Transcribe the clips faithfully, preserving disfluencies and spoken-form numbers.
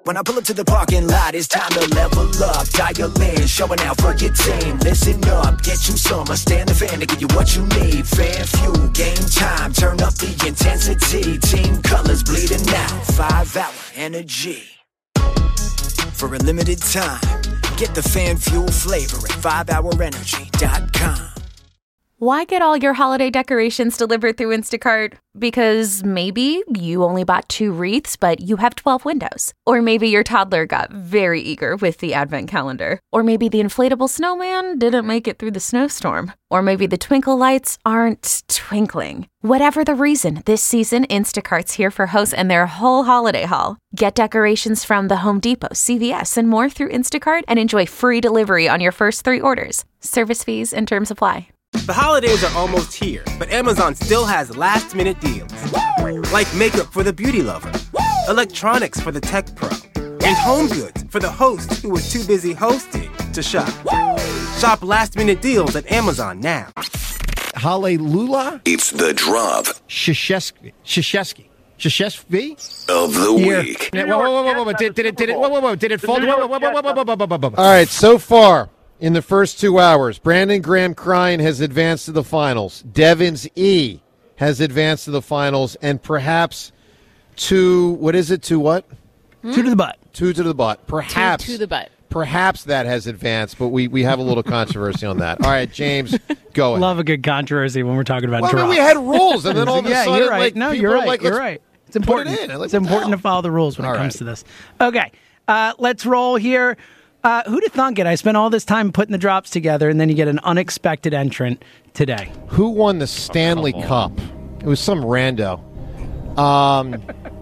When I pull up to the parking lot, it's time to level up. Dial in, showing out for your team. Listen up, get you some. I stand the fan to give you what you need. Fan fuel, game time, turn up the intensity. Team colors bleeding out, five hour energy. For a limited time, get the fan fuel flavor at five hour energy dot com. Why get all your holiday decorations delivered through Instacart? Because maybe you only bought two wreaths, but you have twelve windows. Or maybe your toddler got very eager with the advent calendar. Or maybe the inflatable snowman didn't make it through the snowstorm. Or maybe the twinkle lights aren't twinkling. Whatever the reason, this season, Instacart's here for hosts and their whole holiday haul. Get decorations from the Home Depot, C V S, and more through Instacart and enjoy free delivery on your first three orders. Service fees and terms apply. The holidays are almost here, but Amazon still has last-minute deals. Woo! Like makeup for the beauty lover, woo! Electronics for the tech pro, and home goods for the host who was too busy hosting to shop. Woo! Shop last-minute deals at Amazon now. Hallelujah. It's the drop. Shashesky. Shashesky. Shashesky? Of the Here. week. Whoa, whoa, whoa, whoa, whoa. Did, did it, did it, whoa, whoa, whoa. Did it fall? Whoa, whoa, whoa, whoa, whoa, whoa, whoa, whoa, whoa. All right, so far in the first two hours, Brandon Graham Crine has advanced to the finals. Devins E has advanced to the finals, and perhaps two, what is it, two what? Hmm? Two to the butt. Two to the butt. Perhaps. Two to the butt. Perhaps that has advanced, but we, we have a little controversy on that. All right, James, go ahead. Love a good controversy when we're talking about well, drops. I mean, we had rules, and then all of a yeah, sudden, you're right. like, no, people you're are right. like, you're let's right. It's important. Put it in. Like, it's important to follow the rules when all it comes right. to this. Okay, uh, let's roll here. Uh, who'd have thunk it? I spent all this time putting the drops together, and then you get an unexpected entrant today. Who won the Stanley Cup? It was some rando. Um,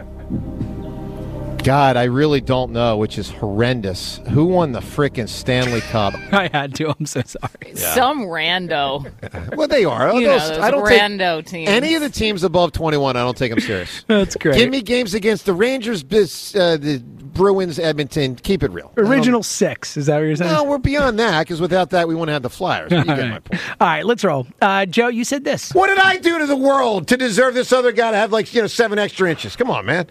God, I really don't know, which is horrendous. Who won the frickin' Stanley Cup? I had to. I'm so sorry. Yeah. Some rando. Well, they are. You those, know, those I don't rando take teams. any of the teams above twenty-one. I don't take them serious. That's great. Give me games against the Rangers, uh, the Bruins, Edmonton. Keep it real. Original six. Is that what you're saying? No, we're beyond that, because without that, we wouldn't have the Flyers. You All get right. my point. All right, let's roll. Uh, Joe, you said this. What did I do to the world to deserve this other guy to have, like, you know, seven extra inches? Come on, man.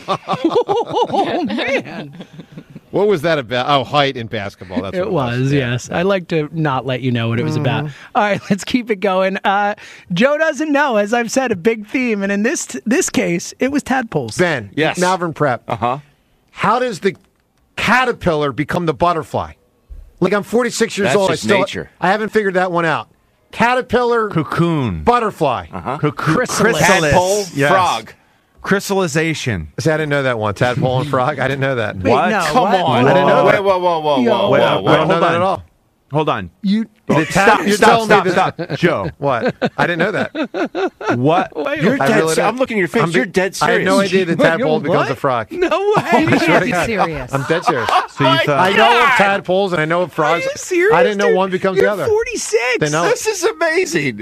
Oh, man. What was that about? Oh, height in basketball. That's what It it was, was. yes. I like to not let you know what it was Mm-hmm. about. All right, let's keep it going. Uh, Joe doesn't know, as I've said, a big theme, and in this this case, it was tadpoles. Ben, Yes. Malvern Prep. Uh-huh. How does the caterpillar become the butterfly? Like, I'm forty-six years That's old. just I still, nature. I haven't figured that one out. Caterpillar, Cocoon. butterfly. Uh-huh. Cocoon. Chrysalis. Tadpole, Yes. frog. Crystallization. See, I didn't know that one. Tadpole and frog. I didn't know that. Wait, What? no, Come what? on. I didn't know Wait, that. whoa, whoa, whoa, Yo. whoa, Wait, whoa, wait, whoa. I don't know hold that on. at all. Hold on. You, The Stop, you're stop, telling stop, me that- stop. Joe, What? I didn't know that. what? You're I dead really ser- don't. I'm looking at your face. I'm You're be- dead I serious. had no idea that tadpole becomes What? a frog. no way. I swear to Be God. serious. I'm dead serious. So you thought, I know of tadpoles and I know of Are frogs. you serious? I didn't know dude? one becomes You're the other. forty-six. They know. This is amazing.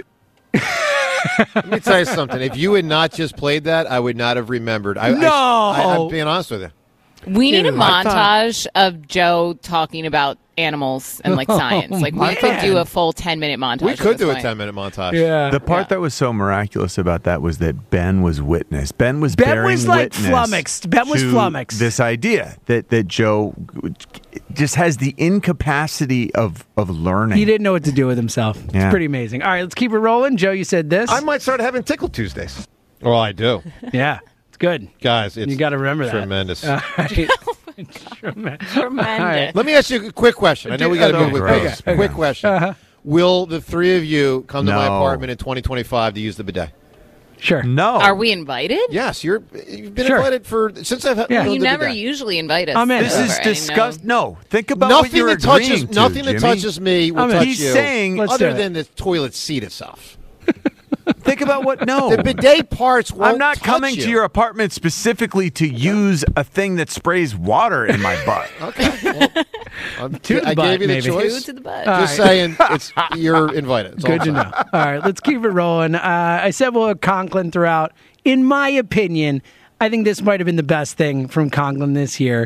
Let me tell you something. If you had not just played that, I would not have remembered. I, No. I, I, I'm being honest with you. We need a Dude, I montage of Joe talking about animals and like science. Like we man. could do a full ten minute montage. We at could this do a point. ten-minute montage. Yeah. the part Yeah. that was so miraculous about that was that Ben was witness. Ben was Ben bearing was, like, witness flummoxed. Ben was to flummoxed. This idea that, that Joe just has the incapacity of, of learning. He didn't know what to do with himself. It's Yeah. pretty amazing. All right, let's keep it rolling. Joe, you said this. I might start having Tickle Tuesdays. Well, I do. yeah, it's good. Guys, it's You got to remember that. tremendous. All right. Tremendous. Tremendous. Let me ask you a quick question. I know we got to Okay, move with okay, pace. okay. Quick question. Uh-huh. Will the three of you come to my No. apartment in twenty twenty-five to use the bidet? Sure. No. Are we invited? Yes, you're. You've been Sure. invited for since I've. Yeah. known You the never bidet. usually invite us. I'm in. This over. is I didn't know. disgust. No, think about what Nothing you're that touches agreeing to, nothing that Jimmy. touches me will I'm in. touch He's you. saying- Let's other do it. than the toilet seat itself. Think about what. No, The bidet parts won't I'm not touch coming you. to your apartment specifically to use a thing that sprays water in my butt. Okay. Well, I'm- To the I butt, gave you the maybe. Two choice. to the butt. All Just right. saying, it's you're invited. That's all Good to I'm know. saying. All right, let's keep it rolling. Uh, I said we'll have Conklin throughout. In my opinion, I think this might have been the best thing from Conklin this year.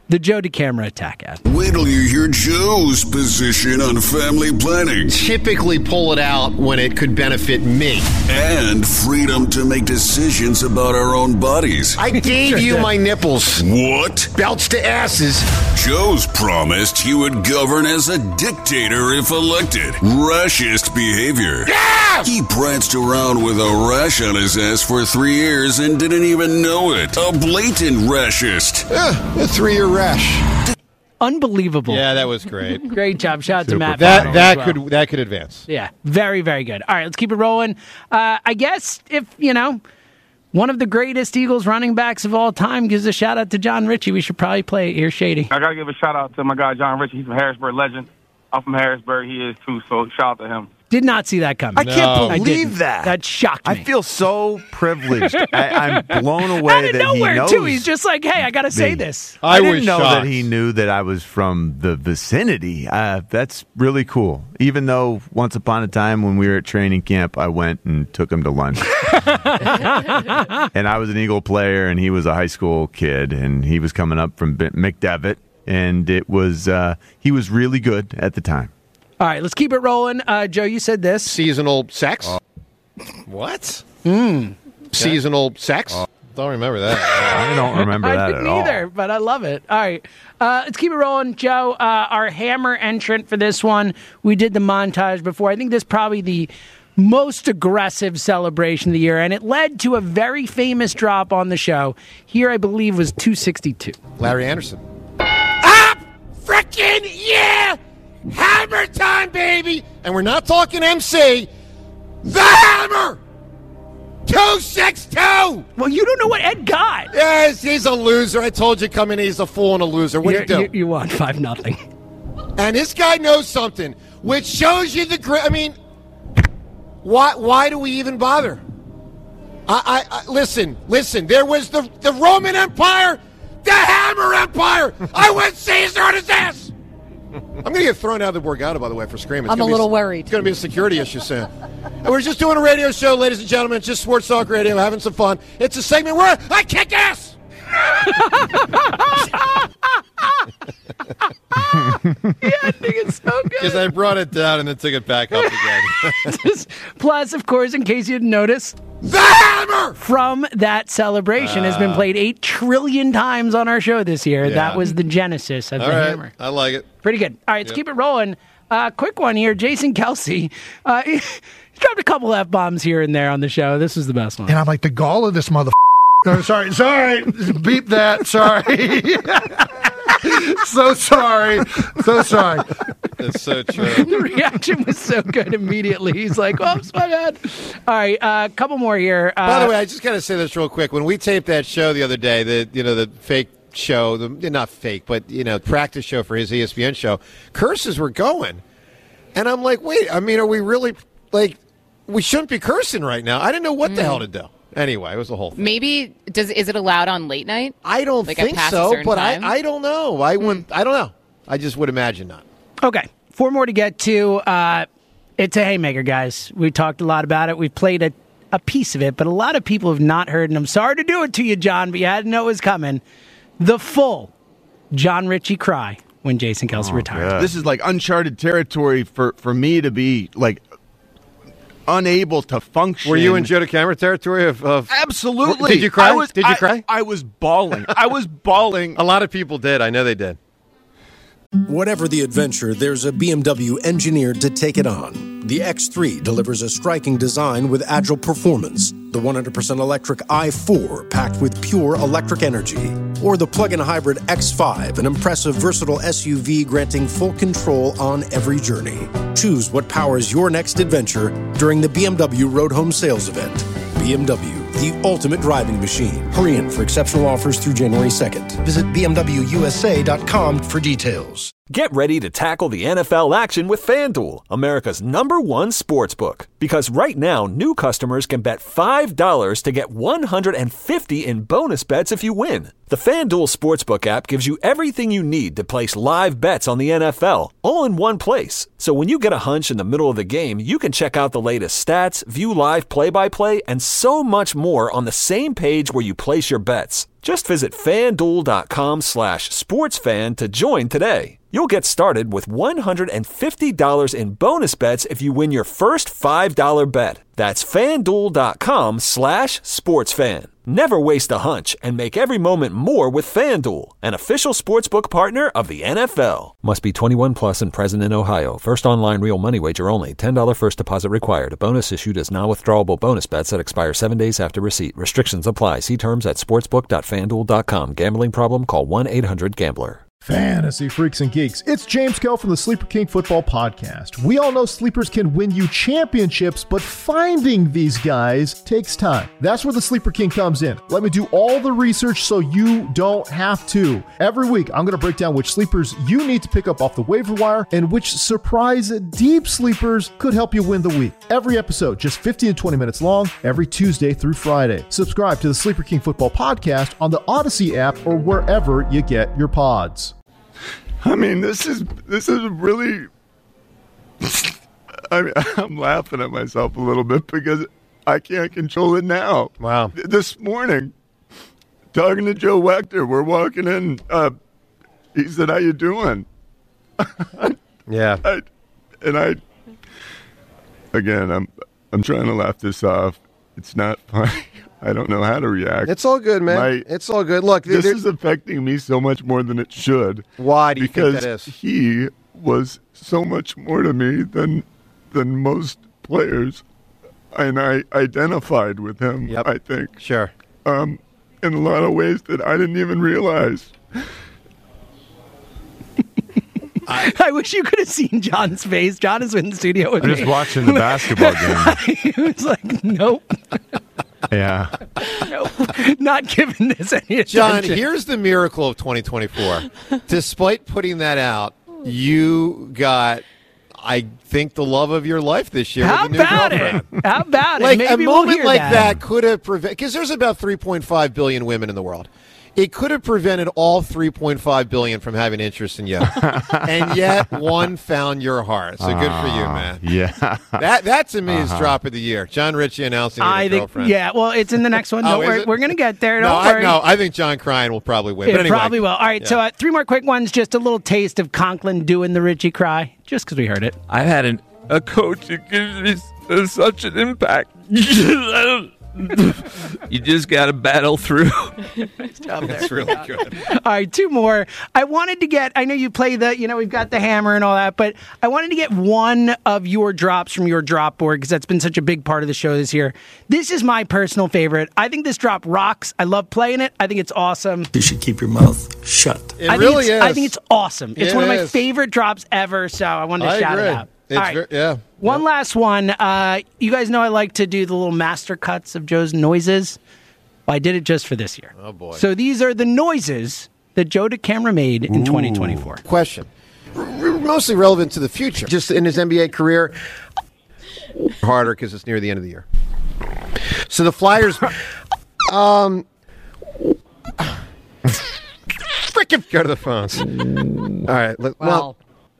the Joe DeCamara attack ad. Wait till you hear Joe's position on family planning. Typically pull it out when it could benefit me. And freedom to make decisions about our own bodies. I gave you my nipples. What? Belts to asses. Joe's promised he would govern as a dictator if elected. Rashist behavior. Yeah! He pranced around with a rash on his ass for three years and didn't even know it. A blatant rashist. Yeah, a three-year rash. Unbelievable. Yeah, that was great. Great job. Shout out to Matt. That Bottle that as well. could that could advance. Yeah, very, very good. All right, let's keep it rolling. Uh, I guess if, you know, one of the greatest Eagles running backs of all time gives a shout out to John Ritchie, we should probably play Ear Shady. I got to give a shout out to my guy, John Ritchie. He's from Harrisburg legend. I'm from Harrisburg. He is too, so shout out to him. Did not see that coming. I can't I believe didn't. that. That shocked me. I feel so privileged. I, I'm blown away Out of that nowhere, he knows. too. He's just like, hey, I got to say me. this. I, I didn't was know shocked. that he knew that I was from the vicinity. Uh, that's really cool. Even though once upon a time when we were at training camp, I went and took him to lunch. And I was an Eagle player, and he was a high school kid, and he was coming up from McDevitt, and it was uh, he was really good at the time. All right, let's keep it rolling. Uh, Joe, you said this. Seasonal sex. What? Mm. Seasonal sex. Don't remember that. I don't remember I that didn't at all. either, but I love it. All right, uh, let's keep it rolling, Joe. Uh, our hammer entrant for this one, we did the montage before. I think this is probably the most aggressive celebration of the year, and it led to a very famous drop on the show. Here, I believe, was two sixty-two. Larry Anderson. Frickin' yeah! Hammer time, baby! And we're not talking M C. The hammer! two sixty-two! Well, you don't know what Ed got. Yes, he's a loser. I told you coming in, he's a fool and a loser. What do you do? You, you won five nothing. And this guy knows something, which shows you the great. I mean, why? Why do we even bother? I, I, I listen, listen. There was the the Roman Empire, the Hammer Empire. I went Caesar on his ass. I'm going to get thrown out of the Borgata, by the way, for screaming. It's I'm gonna a be little a, worried. It's going to be a security issue soon. And we're just doing a radio show, ladies and gentlemen. It's just Sports Talk Radio, having some fun. It's a segment where I kick ass. Yeah, I think it's so good. Because I brought it down and then took it back up again. Just- Plus, of course, in case you didn't notice, the hammer from that celebration has been played eight trillion times on our show this year. Yeah. That was the genesis of All the right, hammer. I like it. Pretty good. All right, let's Yep. keep it rolling. Uh, quick one here. Jason Kelsey. Uh, he dropped a couple F-bombs here and there on the show. This was the best one. And I'm like, the gall of this mother. Oh, sorry, sorry. Beep that. Sorry. So sorry. So sorry. It's so true. The reaction was so good immediately. He's like, oh, it's my bad. All right, a uh, couple more here. Uh, By the way, I just got to say this real quick. When we taped that show the other day, the you know the fake show, the not fake, but you know practice show for his E S P N show, curses were going, and I'm like, wait, I mean, are we really like we shouldn't be cursing right now? I didn't know what the hell to do. Anyway, it was the whole thing. Maybe does is it allowed on late night? I don't like think past a so, certain but time? I I don't know. I wouldn't. I don't know. I just would imagine not. Okay, four more to get to. Uh, it's a haymaker, guys. We talked a lot about it. We've played a, a piece of it, but a lot of people have not heard, and I'm sorry to do it to you, John, but you had to know it was coming. The full John Ritchie cry when Jason Kelsey Oh, retired. God. This is like uncharted territory for, for me to be like unable to function. Were you in Joe DeCamara territory of, of Absolutely. Did you cry? I was, did you I- cry? I was bawling. I was bawling. A lot of people did. I know they did. Whatever the adventure, there's a B M W engineered to take it on. The X three delivers a striking design with agile performance. The one hundred percent electric i four packed with pure electric energy. Or the plug-in hybrid X five, an impressive versatile S U V granting full control on every journey. Choose what powers your next adventure during the B M W Road Home Sales Event. B M W, the ultimate driving machine. Hurry in for exceptional offers through January second. Visit B M W U S A dot com for details. Get ready to tackle the N F L action with FanDuel, America's number one sportsbook. Because right now, new customers can bet five dollars to get one hundred fifty dollars in bonus bets if you win. The FanDuel Sportsbook app gives you everything you need to place live bets on the N F L, all in one place. So when you get a hunch in the middle of the game, you can check out the latest stats, view live play-by-play, and so much more on the same page where you place your bets. Just visit FanDuel.com slash SportsFan to join today. You'll get started with one hundred fifty dollars in bonus bets if you win your first five dollar bet. That's FanDuel.com slash SportsFan. Never waste a hunch and make every moment more with FanDuel, an official sportsbook partner of the N F L. Must be twenty-one plus and present in Ohio. First online real money wager only. ten dollars first deposit required. A bonus issued as non-withdrawable bonus bets that expire seven days after receipt. Restrictions apply. See terms at sportsbook dot fan duel dot com. Gambling problem? Call one eight hundred gambler. Fantasy freaks and geeks, it's James Kell from the Sleeper King Football Podcast. We all know sleepers can win you championships, but finding these guys takes time. That's where the Sleeper King comes in. Let me do all the research so you don't have to. Every week, I'm going to break down which sleepers you need to pick up off the waiver wire and which surprise deep sleepers could help you win the week. Every episode, just fifteen to twenty minutes long, every Tuesday through Friday. Subscribe to the Sleeper King Football Podcast on the Odyssey app or wherever you get your pods. I mean, this is this is really. I mean, I'm laughing at myself a little bit because I can't control it now. Wow! This morning, talking to Joe Wechter, we're walking in. Uh, he said, "How you doing?" Yeah. I, and I, again, I'm I'm trying to laugh this off. It's not funny. I don't know how to react. It's all good, man. My, it's all good. Look, this is affecting me so much more than it should. Why do you because think that is? He was so much more to me than than most players, and I identified with him. Yep. I think sure, um, in a lot of ways that I didn't even realize. I, I wish you could have seen John's face. John is in the studio with I'm me. just watching the basketball game. He was like, nope. Yeah. Nope. Not giving this any attention. John, here's the miracle of twenty twenty-four. Despite putting that out, you got, I think, the love of your life this year. How with a new about girlfriend. it? How about Like it? Maybe a we'll moment hear like that. that could have prevented, because there's about three point five billion women in the world. It could have prevented all three point five billion from having interest in you. And yet one found your heart. So good for you, man. Yeah. That that to me is Uh-huh. drop of the year. John Ritchie announcing I his think, girlfriend. yeah, well, it's in the next one. Oh, Don't is worry. it? We're going to get there. No, Don't I, worry. no, I think John Crine will probably win. It But anyway. probably will. All right, Yeah. so uh, three more quick ones. Just a little taste of Conklin doing the Richie cry, just because we heard it. I've had an, a coach that gives me s- such an impact. You just got to battle through. Nice job there. That's really good. All right, two more. I wanted to get, I know you play the, you know, we've got the hammer and all that, but I wanted to get one of your drops from your drop board because that's been such a big part of the show this year. This is my personal favorite. I think this drop rocks. I love playing it. I think it's awesome. You should keep your mouth shut. It I think really it's, is. I think it's awesome. It's It one of my is. favorite drops ever, so I wanted to I shout agree. it out. It's All right. ver- yeah. One last one. Uh, you guys know I like to do the little master cuts of Joe's noises. Well, I did it just for this year. Oh, boy. So these are the noises that Joe DeCamera made in twenty twenty-four. Question. R- mostly relevant to the future. Just in his N B A career, harder because it's near the end of the year. So the Flyers, um, frickin' go to the phones. All right. Let, well,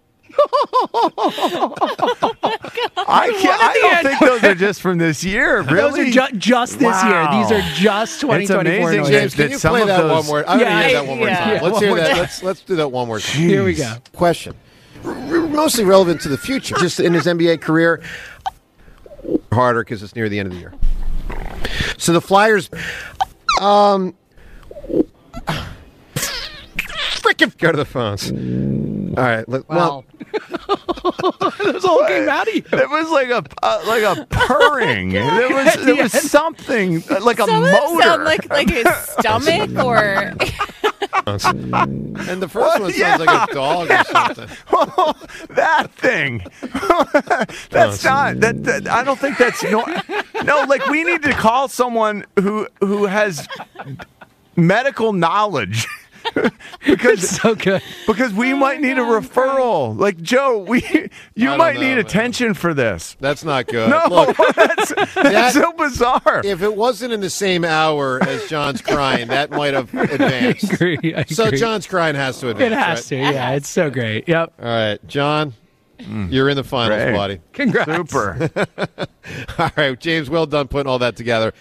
I can't. I don't think those are just from this year. Really, Those are ju- just this Wow. year. These are just twenty twenty-four It's amazing, noises. James, can that you some play of that those- one more? I want Yeah, to hear I- that one more yeah. time. Yeah, Let's one hear more that. time. Let's let's do that one more time. Here we go. Question. R- mostly relevant to the future. Just in his N B A career, harder because it's near the end of the year. So the Flyers, um, frickin' go to the phones. All right. Let, well, Those all came out of you. It was like a uh, like a purring. There was there was Yes. something uh, like a Some of them motor. sound like like his stomach or and the first one sounds like a dog or something. Oh, that thing. That's not that, that. I don't think that's no. No, like we need to call someone who who has medical knowledge. because It's so good. because we might need a referral. Like Joe, we you don't might know, need man. attention for this. That's not good. No, Look, that's, that's that- so bizarre. if it wasn't in the same hour as John's crying, that might have advanced. I agree. I So agree. John's crying has to advance. It has right? to. Yeah, it's so great. Yep. All right, John, you're in the finals, Great. buddy. Congrats. Super. All right, James, well done putting all that together.